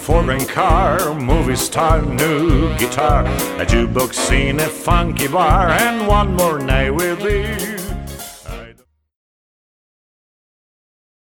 foreign car, movie star, new guitar, a jukebox in a funky bar, and one more night will be